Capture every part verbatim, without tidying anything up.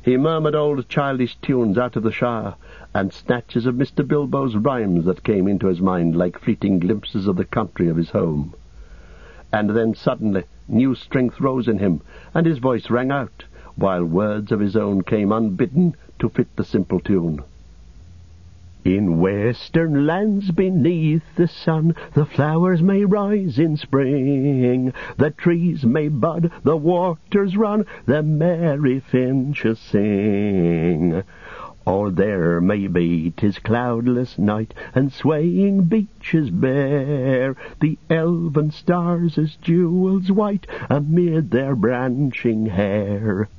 He murmured old childish tunes out of the Shire, and snatches of Mister Bilbo's rhymes that came into his mind like fleeting glimpses of the country of his home. And then suddenly new strength rose in him, and his voice rang out, while words of his own came unbidden to fit the simple tune. In western lands beneath the sun, the flowers may rise in spring, the trees may bud, the waters run, the merry finches sing. Or there may be 'tis cloudless night, and swaying beeches bare, the elven stars as jewels white amid their branching hair.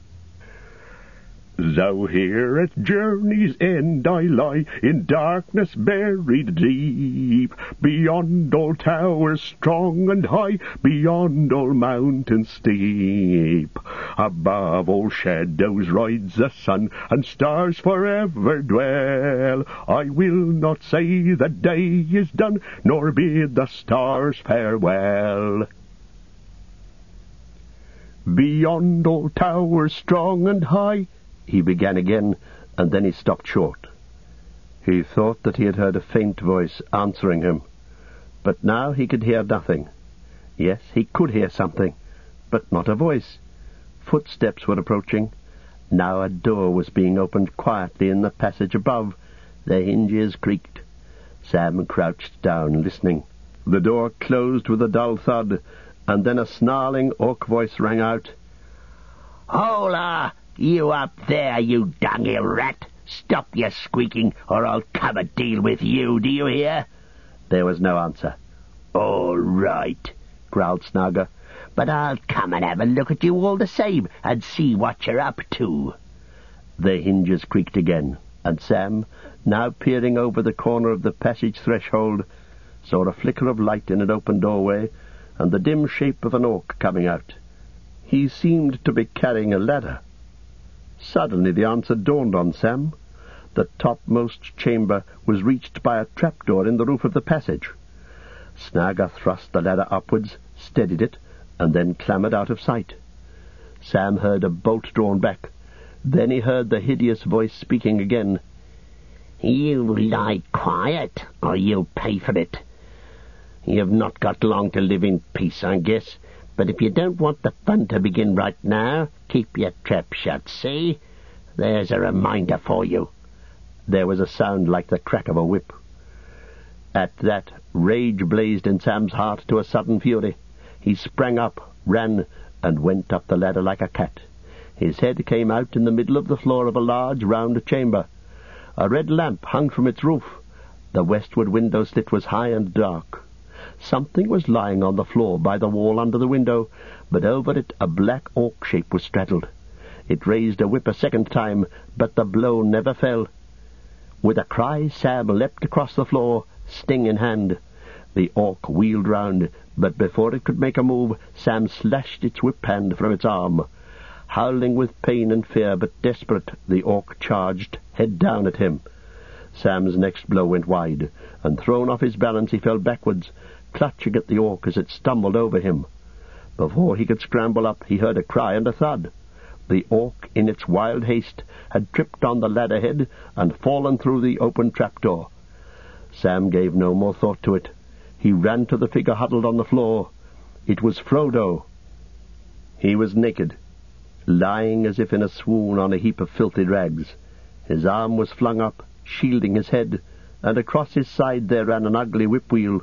Though here at journey's end I lie, in darkness buried deep, beyond all towers strong and high, beyond all mountains steep, above all shadows rides the sun, and stars forever dwell, I will not say the day is done, nor bid the stars farewell. Beyond all towers strong and high, he began again, and then he stopped short. He thought that he had heard a faint voice answering him, but now he could hear nothing. Yes, he could hear something, but not a voice. Footsteps were approaching. Now a door was being opened quietly in the passage above. The hinges creaked. Sam crouched down, listening. The door closed with a dull thud, and then a snarling orc voice rang out. "Hola! You up there, you dungy rat! Stop your squeaking, or I'll come and deal with you, do you hear?" There was no answer. "All right," growled Snarger, "but I'll come and have a look at you all the same, and see what you're up to." The hinges creaked again, and Sam, now peering over the corner of the passage threshold, saw a flicker of light in an open doorway, and the dim shape of an orc coming out. He seemed to be carrying a ladder. Suddenly the answer dawned on Sam. The topmost chamber was reached by a trapdoor in the roof of the passage. Snarger thrust the ladder upwards, steadied it, and then clambered out of sight. Sam heard a bolt drawn back. Then he heard the hideous voice speaking again. "You lie quiet, or you'll pay for it. You've not got long to live in peace, I guess. But if you don't want the fun to begin right now, keep your trap shut, see? There's a reminder for you." There was a sound like the crack of a whip. At that, rage blazed in Sam's heart to a sudden fury. He sprang up, ran, and went up the ladder like a cat. His head came out in the middle of the floor of a large, round chamber. A red lamp hung from its roof. The westward window slit was high and dark. Something was lying on the floor by the wall under the window, but over it a black orc shape was straddled. It raised a whip a second time, but the blow never fell. With a cry, Sam leapt across the floor, sting in hand. The orc wheeled round, but before it could make a move, Sam slashed its whip hand from its arm. Howling with pain and fear, but desperate, the orc charged, head down at him. Sam's next blow went wide, and thrown off his balance he fell backwards, clutching at the orc as it stumbled over him. Before he could scramble up, he heard a cry and a thud. The orc, in its wild haste, had tripped on the ladder head and fallen through the open trapdoor. Sam gave no more thought to it. He ran to the figure huddled on the floor. It was Frodo. He was naked, lying as if in a swoon on a heap of filthy rags. His arm was flung up, shielding his head, and across his side there ran an ugly whip-wheel.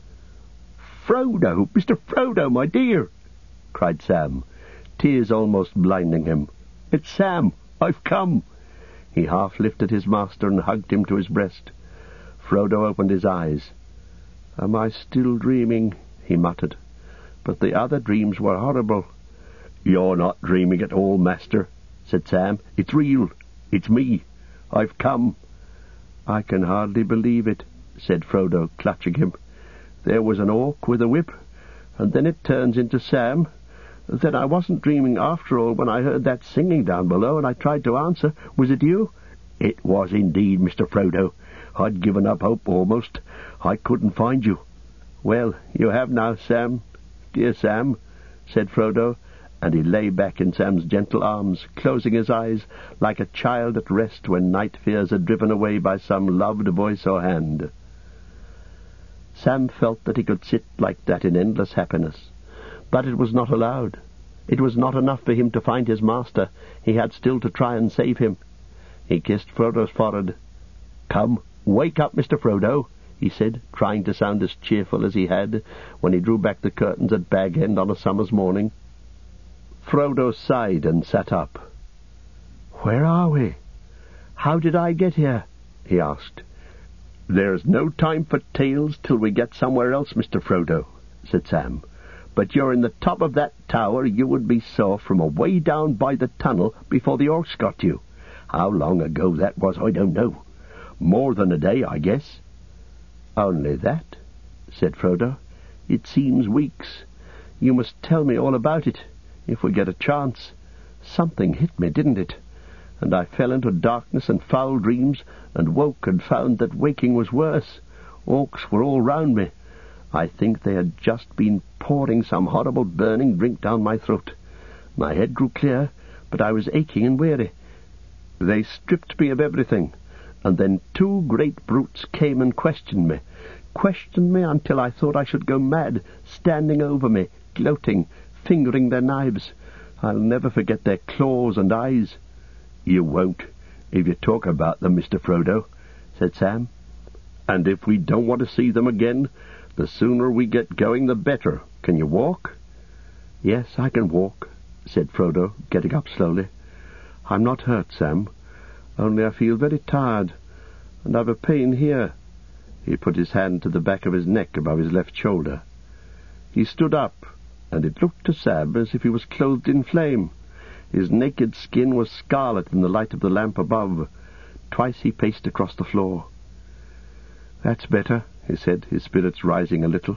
"Frodo! Mister Frodo, my dear!" cried Sam, tears almost blinding him. "It's Sam! I've come!" He half lifted his master and hugged him to his breast. Frodo opened his eyes. "Am I still dreaming?" he muttered. "But the other dreams were horrible." "You're not dreaming at all, master," said Sam. "It's real. It's me. I've come." "I can hardly believe it," said Frodo, clutching him. "There was an orc with a whip, and then it turns into Sam. Then I wasn't dreaming after all when I heard that singing down below, and I tried to answer. Was it you?" "It was indeed, Mister Frodo. I'd given up hope almost. I couldn't find you." "Well, you have now, Sam, dear Sam," said Frodo, and he lay back in Sam's gentle arms, closing his eyes like a child at rest when night fears are driven away by some loved voice or hand. Sam felt that he could sit like that in endless happiness, but it was not allowed. It was not enough for him to find his master. He had still to try and save him. He kissed Frodo's forehead. "Come, wake up, Mister Frodo," he said, trying to sound as cheerful as he had when he drew back the curtains at Bag End on a summer's morning. Frodo sighed and sat up. "Where are we? How did I get here?" he asked. "There's no time for tales till we get somewhere else, Mister Frodo," said Sam. "But you're in the top of that tower you would be saw from away down by the tunnel before the orcs got you. How long ago that was, I don't know. More than a day, I guess." "Only that?" said Frodo. "It seems weeks. You must tell me all about it, if we get a chance. Something hit me, didn't it? And I fell into darkness and foul dreams, and woke and found that waking was worse. Orcs were all round me. I think they had just been pouring some horrible burning drink down my throat. My head grew clear, but I was aching and weary. They stripped me of everything, and then two great brutes came and questioned me, questioned me until I thought I should go mad, standing over me, gloating, fingering their knives. I'll never forget their claws and eyes." "You won't, if you talk about them, Mister Frodo," said Sam. "And if we don't want to see them again, the sooner we get going the better. Can you walk?" "Yes, I can walk," said Frodo, getting up slowly. "I'm not hurt, Sam, only I feel very tired, and I've a pain here." He put his hand to the back of his neck above his left shoulder. He stood up, and it looked to Sam as if he was clothed in flame. His naked skin was scarlet in the light of the lamp above. Twice he paced across the floor. "That's better," he said, his spirits rising a little.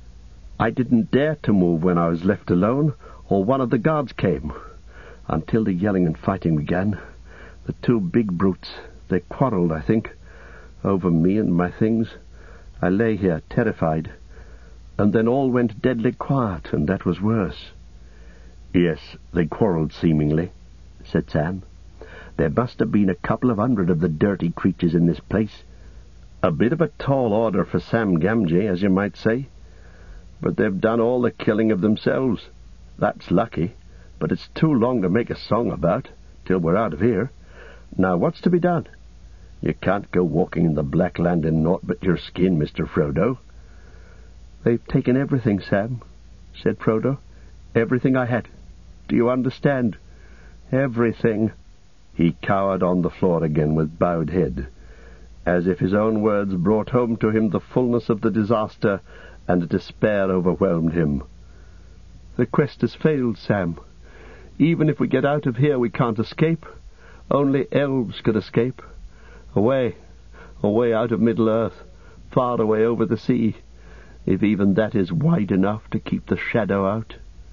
"I didn't dare to move when I was left alone, or one of the guards came, until the yelling and fighting began. The two big brutes, they quarrelled, I think, over me and my things. I lay here, terrified, and then all went deadly quiet, and that was worse." "Yes, they quarrelled, seemingly," said Sam. "There must have been a couple of hundred of the dirty creatures in this place. A bit of a tall order for Sam Gamgee, as you might say. But they've done all the killing of themselves. That's lucky, but it's too long to make a song about, till we're out of here. Now what's to be done? You can't go walking in the Black Land in naught but your skin, Mister Frodo." "They've taken everything, Sam," said Frodo. "Everything I had. Do you understand? Everything." He cowered on the floor again with bowed head, as if his own words brought home to him the fullness of the disaster, and despair overwhelmed him. "The quest has failed, Sam. Even if we get out of here, we can't escape. Only elves could escape. Away, away out of Middle-earth, far away over the sea, if even that is wide enough to keep the shadow out."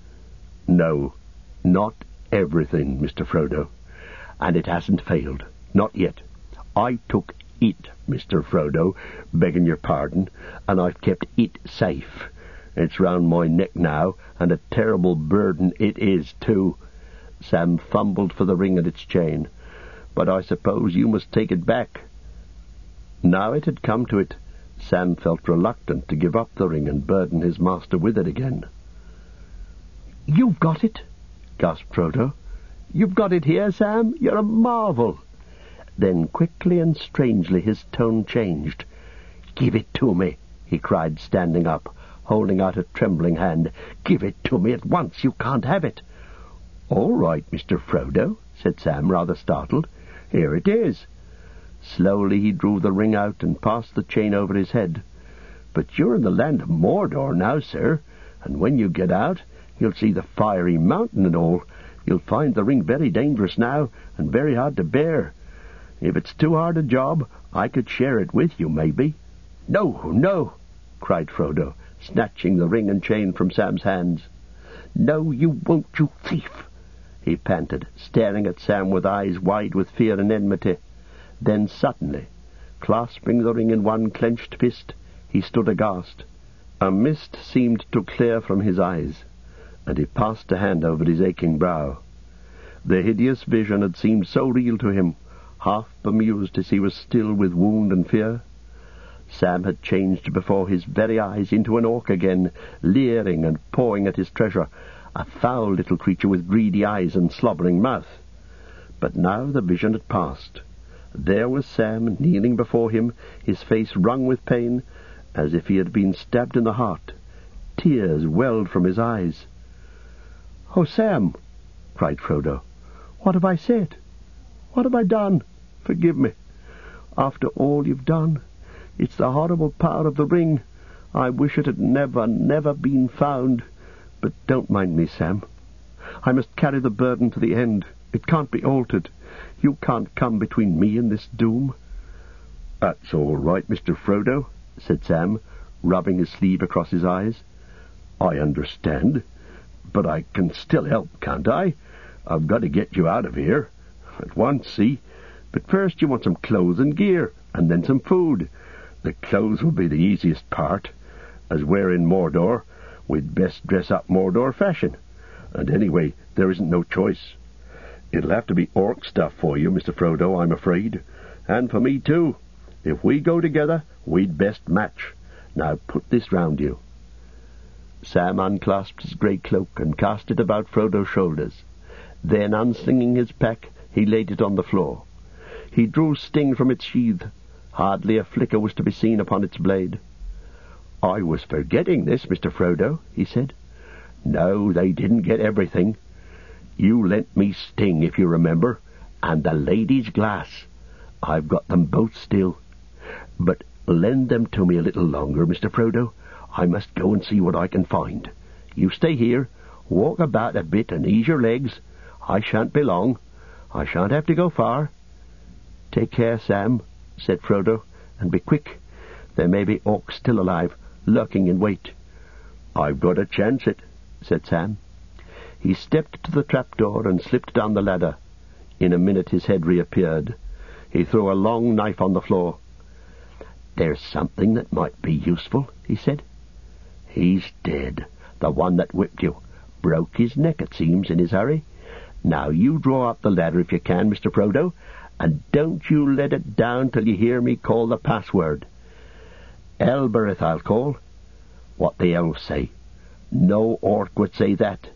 "No, not everything, Mister Frodo. And it hasn't failed. Not yet. I took it, Mister Frodo, begging your pardon, and I've kept it safe. It's round my neck now, and a terrible burden it is, too." Sam fumbled for the ring and its chain. "But I suppose you must take it back." Now it had come to it, Sam felt reluctant to give up the ring and burden his master with it again. "You've got it?" gasped Frodo. "You've got it here, Sam? You're a marvel." Then quickly and strangely his tone changed. "Give it to me," he cried, standing up, holding out a trembling hand. "Give it to me at once. You can't have it." "All right, Mister Frodo," said Sam, rather startled. "Here it is." Slowly he drew the ring out and passed the chain over his head. "But you're in the land of Mordor now, sir, and when you get out, you'll see the fiery mountain and all. You'll find the ring very dangerous now, and very hard to bear. If it's too hard a job, I could share it with you, maybe." "No, no!" cried Frodo, snatching the ring and chain from Sam's hands. "No, you won't, you thief!" he panted, staring at Sam with eyes wide with fear and enmity. Then suddenly, clasping the ring in one clenched fist, he stood aghast. A mist seemed to clear from his eyes, and he passed a hand over his aching brow. The hideous vision had seemed so real to him, half bemused as he was still with wound and fear. Sam had changed before his very eyes into an orc again, leering and pawing at his treasure, a foul little creature with greedy eyes and slobbering mouth. But now the vision had passed. There was Sam, kneeling before him, his face wrung with pain, as if he had been stabbed in the heart. Tears welled from his eyes. "Oh, Sam," cried Frodo, "what have I said? What have I done? Forgive me. After all you've done, it's the horrible power of the ring. I wish it had never, never been found. But don't mind me, Sam. I must carry the burden to the end. It can't be altered. You can't come between me and this doom." "That's all right, Mister Frodo," said Sam, rubbing his sleeve across his eyes. "I understand. But I can still help, can't I? I've got to get you out of here. At once, see? But first you want some clothes and gear, and then some food. The clothes will be the easiest part. As we're in Mordor, we'd best dress up Mordor fashion. And anyway, there isn't no choice. It'll have to be orc stuff for you, Mister Frodo, I'm afraid. And for me, too. If we go together, we'd best match. Now put this round you." Sam unclasped his grey cloak and cast it about Frodo's shoulders. Then, unslinging his pack, he laid it on the floor. He drew Sting from its sheath. Hardly a flicker was to be seen upon its blade. "I was forgetting this, Mister Frodo," he said. "No, they didn't get everything. You lent me Sting, if you remember, and the lady's glass. I've got them both still. But lend them to me a little longer, Mister Frodo. I must go and see what I can find. You stay here, walk about a bit and ease your legs. I shan't be long. I shan't have to go far." "Take care, Sam," said Frodo, "and be quick. There may be orcs still alive, lurking in wait." "I've got to chance it," said Sam. He stepped to the trapdoor and slipped down the ladder. In a minute his head reappeared. He threw a long knife on the floor. "There's something that might be useful," he said. "He's dead, the one that whipped you. Broke his neck, it seems, in his hurry. Now you draw up the ladder if you can, Mister Frodo, and don't you let it down till you hear me call the password. Elbereth I'll call. What the elves say. No orc would say that."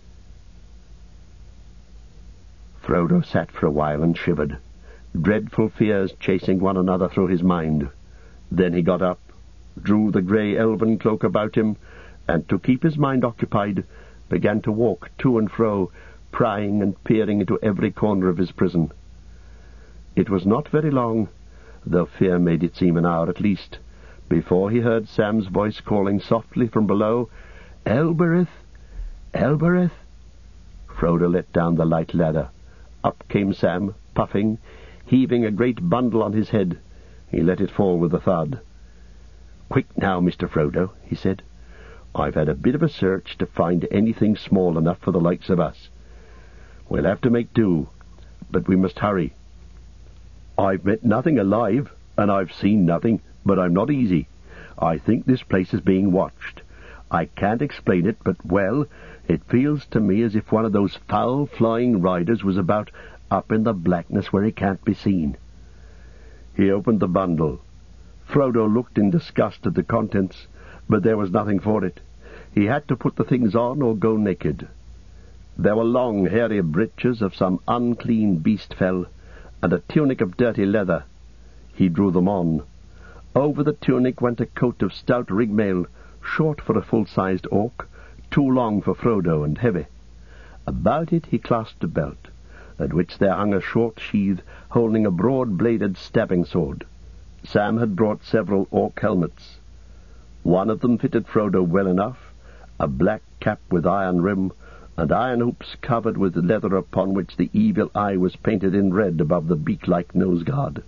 Frodo sat for a while and shivered, dreadful fears chasing one another through his mind. Then he got up, drew the grey elven cloak about him, and to keep his mind occupied, began to walk to and fro, prying and peering into every corner of his prison. It was not very long, though fear made it seem an hour at least, before he heard Sam's voice calling softly from below, "Elbereth! Elbereth!" Frodo let down the light ladder. Up came Sam, puffing, heaving a great bundle on his head. He let it fall with a thud. "Quick now, Mister Frodo," he said. "I've had a bit of a search to find anything small enough for the likes of us. We'll have to make do, but we must hurry. I've met nothing alive, and I've seen nothing, but I'm not easy. I think this place is being watched. I can't explain it, but, well, it feels to me as if one of those foul flying riders was about up in the blackness where he can't be seen." He opened the bundle. Frodo looked in disgust at the contents, but there was nothing for it. He had to put the things on or go naked. There were long, hairy breeches of some unclean beast fell, and a tunic of dirty leather. He drew them on. Over the tunic went a coat of stout rig-mail, short for a full-sized orc, too long for Frodo and heavy. About it he clasped a belt, at which there hung a short sheath holding a broad-bladed stabbing sword. Sam had brought several orc helmets. One of them fitted Frodo well enough, a black cap with iron rim, and iron hoops covered with leather upon which the evil eye was painted in red above the beak-like nose-guard.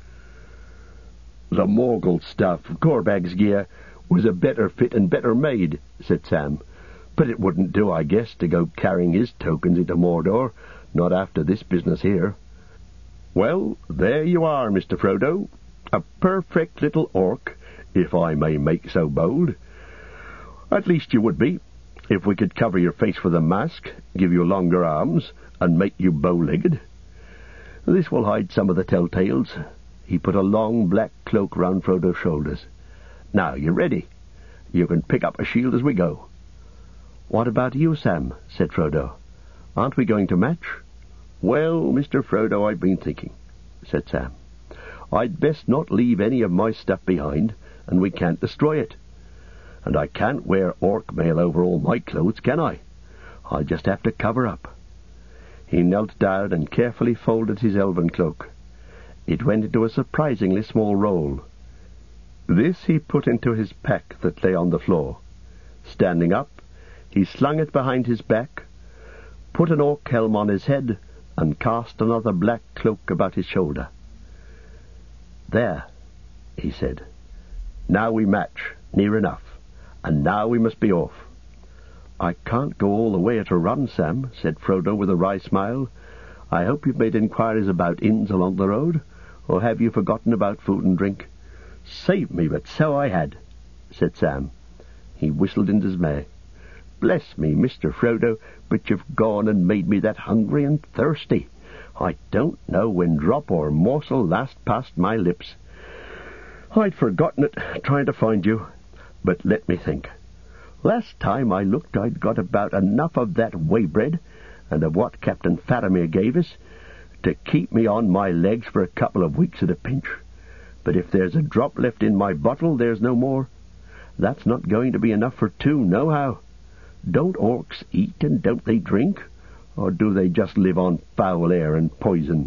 "The Morgul stuff, Gorbag's gear, was a better fit and better made," said Sam. "But it wouldn't do, I guess, to go carrying his tokens into Mordor, not after this business here." "Well, there you are, Mister Frodo. A perfect little orc, if I may make so bold. At least you would be, If we could cover your face with a mask, give you longer arms, and make you bow-legged. This will hide some of the telltales." He put a long black cloak round Frodo's shoulders. "Now you're ready. You can pick up a shield as we go." "What about you, Sam?" said Frodo. "Aren't we going to match?" "Well, Mister Frodo, I've been thinking," said Sam. "I'd best not leave any of my stuff behind, and we can't destroy it. And I can't wear orc mail over all my clothes, can I? I'll just have to cover up." He knelt down and carefully folded his elven cloak. It went into a surprisingly small roll. This he put into his pack that lay on the floor. Standing up, he slung it behind his back, put an orc helm on his head, and cast another black cloak about his shoulder. "There," he said. "Now we match, near enough, and now we must be off." "I can't go all the way at a run, Sam," said Frodo with a wry smile. "I hope you've made inquiries about inns along the road, or have you forgotten about food and drink?" "Save me, but so I had," said Sam. He whistled in dismay. "Bless me, Mister Frodo, but you've gone and made me that hungry and thirsty. I don't know when drop or morsel last passed my lips. I'd forgotten it, trying to find you. But let me think. Last time I looked I'd got about enough of that whey bread, and of what Captain Faramir gave us, to keep me on my legs for a couple of weeks at a pinch. But if there's a drop left in my bottle, there's no more. That's not going to be enough for two, nohow. Don't orcs eat and don't they drink? Or do they just live on foul air and poison?"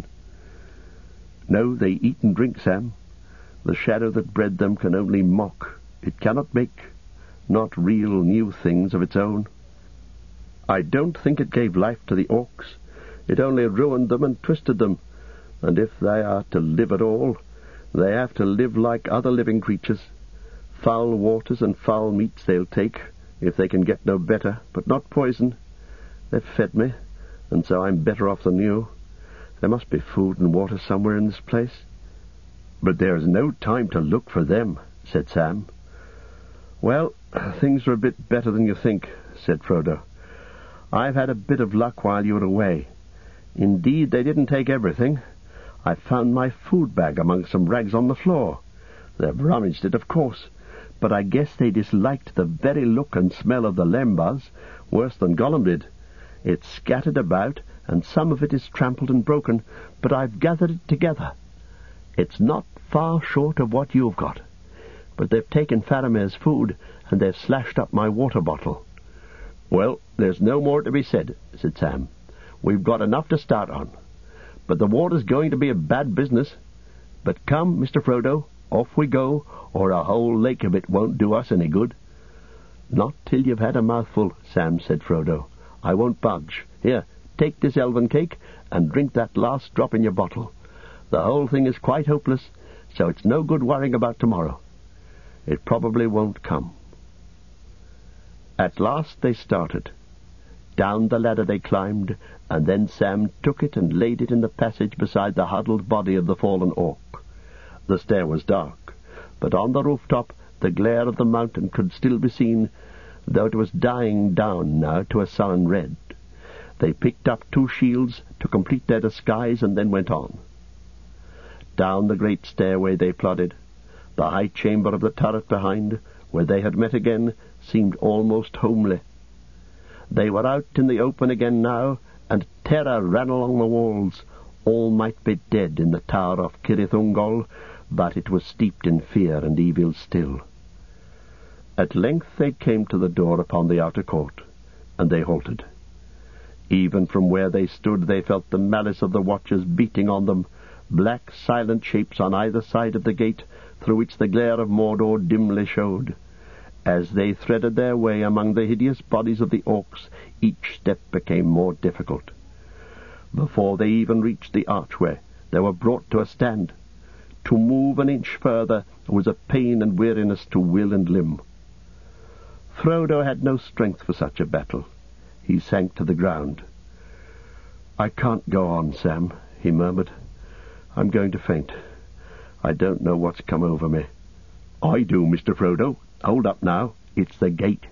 "No, they eat and drink, Sam. The shadow that bred them can only mock. It cannot make, not real new things of its own. I don't think it gave life to the orcs. It only ruined them and twisted them. And if they are to live at all, they have to live like other living creatures. Foul waters and foul meats they'll take, if they can get no better, but not poison. They've fed me, and so I'm better off than you. There must be food and water somewhere in this place." "But there's no time to look for them," said Sam. "Well, things are a bit better than you think," said Frodo. "I've had a bit of luck while you were away. Indeed, they didn't take everything. I found my food bag among some rags on the floor. They've rummaged it, of course, but I guess they disliked the very look and smell of the lembas worse than Gollum did. It's scattered about, and some of it is trampled and broken, but I've gathered it together. It's not far short of what you've got. But they've taken Faramir's food, and they've slashed up my water bottle." "Well, there's no more to be said," said Sam. "We've got enough to start on. But the water's going to be a bad business. But come, Mister Frodo, off we go, or a whole lake of it won't do us any good." "Not till you've had a mouthful, Sam," said Frodo. "I won't budge. Here, take this elven cake, and drink that last drop in your bottle. The whole thing is quite hopeless, so it's no good worrying about tomorrow. It probably won't come." At last they started. Down the ladder they climbed, and then Sam took it and laid it in the passage beside the huddled body of the fallen orc. The stair was dark, but on the rooftop the glare of the mountain could still be seen, though it was dying down now to a sullen red. They picked up two shields to complete their disguise, and then went on. Down the great stairway they plodded. The high chamber of the turret behind, where they had met again, seemed almost homely. They were out in the open again now, and terror ran along the walls. All might be dead in the tower of Cirith Ungol, but it was steeped in fear and evil still. At length they came to the door upon the outer court, and they halted. Even from where they stood they felt the malice of the watchers beating on them, black silent shapes on either side of the gate, through which the glare of Mordor dimly showed. As they threaded their way among the hideous bodies of the orcs, each step became more difficult. Before they even reached the archway, they were brought to a stand. To move an inch further was a pain and weariness to will and limb. Frodo had no strength for such a battle. He sank to the ground. "I can't go on, Sam," he murmured. "I'm going to faint. I don't know what's come over me." "I do, Mister Frodo. Hold up now. It's the gate.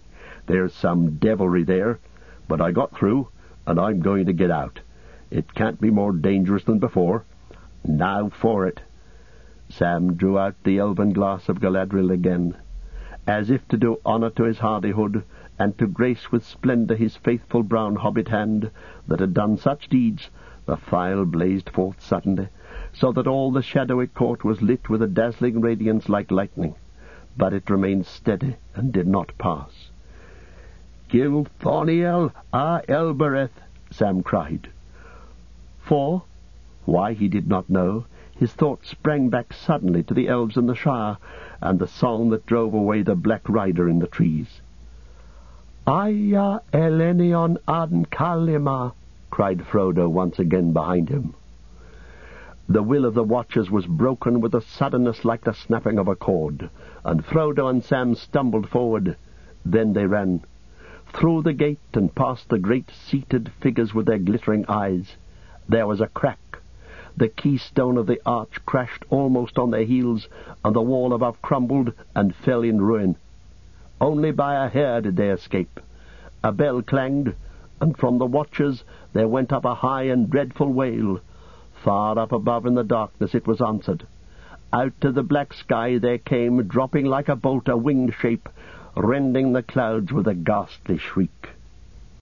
There's some devilry there, but I got through, and I'm going to get out. It can't be more dangerous than before. Now for it." Sam drew out the elven glass of Galadriel again, as if to do honour to his hardihood, and to grace with splendour his faithful brown hobbit hand that had done such deeds. The phial blazed forth suddenly, so that all the shadowy court was lit with a dazzling radiance like lightning, but it remained steady and did not pass. "Gilthoniel a Elbereth," Sam cried. For, why he did not know, his thoughts sprang back suddenly to the elves in the Shire, and the song that drove away the Black Rider in the trees. "Aya Elenion an Kalima," cried Frodo once again behind him. The will of the Watchers was broken with a suddenness like the snapping of a cord, and Frodo and Sam stumbled forward. Then they ran through the gate and past the great seated figures with their glittering eyes. There was a crack. The keystone of the arch crashed almost on their heels, and the wall above crumbled and fell in ruin. Only by a hair did they escape. A bell clanged, and from the Watchers there went up a high and dreadful wail. Far up above in the darkness it was answered. Out of the black sky there came, dropping like a bolt, a winged shape, rending the clouds with a ghastly shriek.